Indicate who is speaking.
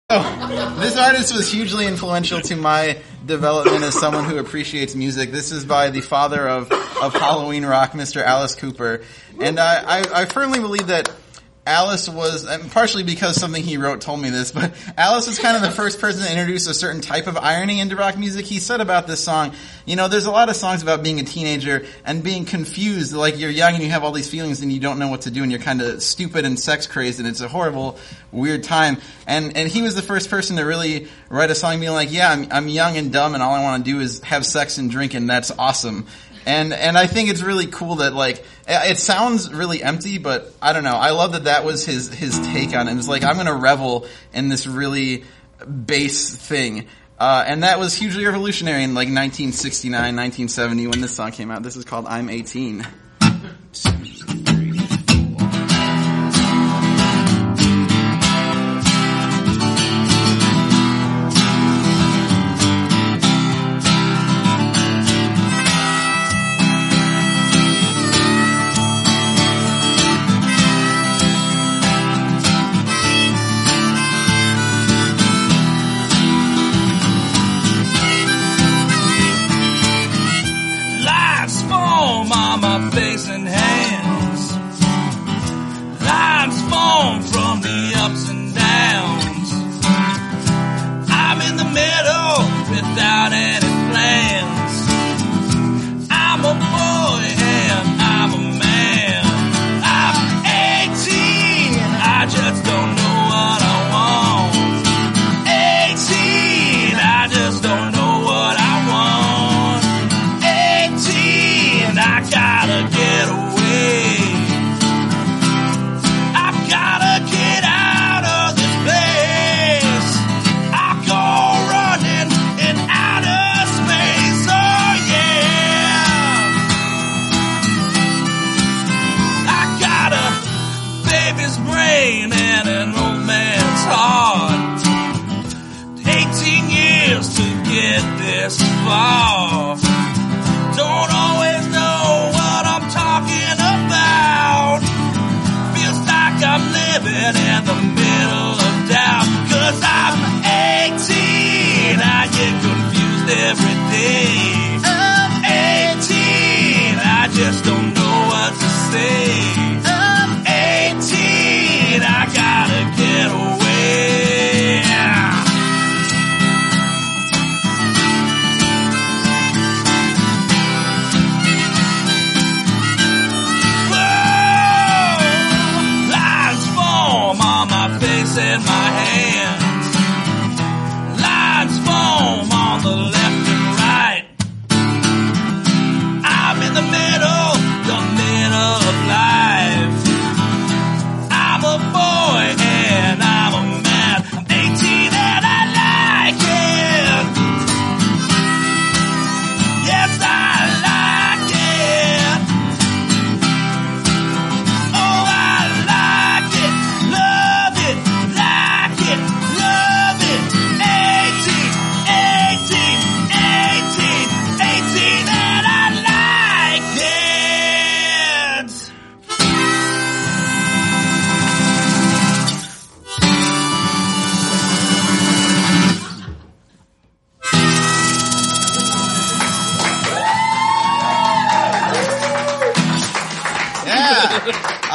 Speaker 1: This artist was hugely influential to my development as someone who appreciates music. This is by the father of Halloween rock, Mr. Alice Cooper. And I firmly believe that Alice was, and partially because something he wrote told me this, but Alice was kind of the first person to introduce a certain type of irony into rock music. He said about this song, there's a lot of songs about being a teenager and being confused, like you're young and you have all these feelings and you don't know what to do and you're kind of stupid and sex crazed and it's a horrible, weird time. And he was the first person to really write a song being like, yeah, I'm young and dumb and all I want to do is have sex and drink and that's awesome. And I think it's really cool that, like, it sounds really empty, but I don't know. I love that was his take on it. It was like, I'm going to revel in this really base thing. And that was hugely revolutionary in, like, 1969, 1970 when this song came out. This is called I'm 18.